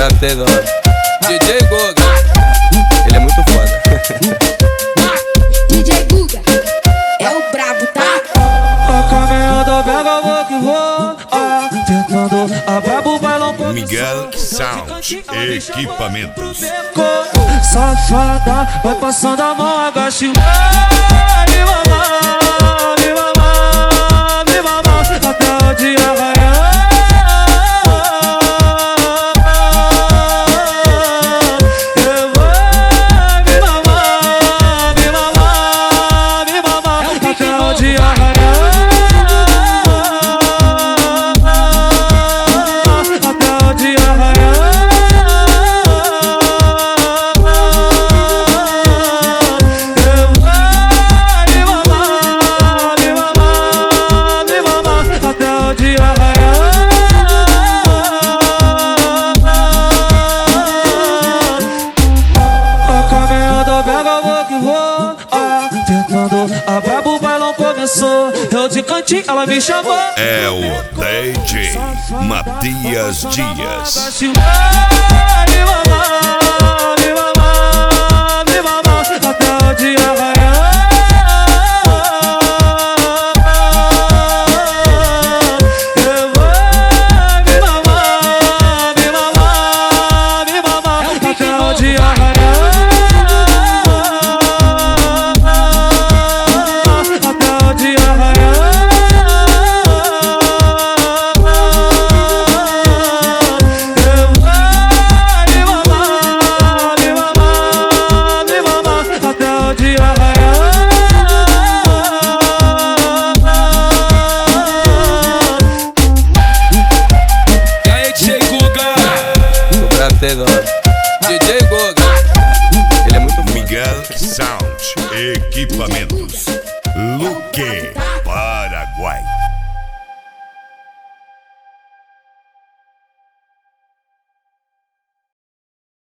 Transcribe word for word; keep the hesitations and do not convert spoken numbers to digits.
brabo até agora. D J Guga, ele é muito foda. D J Guga é o brabo, tá? A caminhada pega, vou que vou. Ah, tentando a brabo bailão com Miguel Sound Equipamentos. Safada, vai passando a mão, agache. Vai me mamar, me mamar, me mamar até o dia raiar. Eu vou me mamar, me mamar, me mamar até o dia raiar. Até o dia raiar. A brabo bailão começou, eu de cantinho, ela me chamou. É o D J Matias Dias. Me mamar, me mamar, me mamar até o dia raiar. Eu vou me mamar, me mamar, me mamar até o dia raiar. Até agora. D J Guga, ele é muito foda. Miguel Sound Equipamentos. Luque, Paraguai.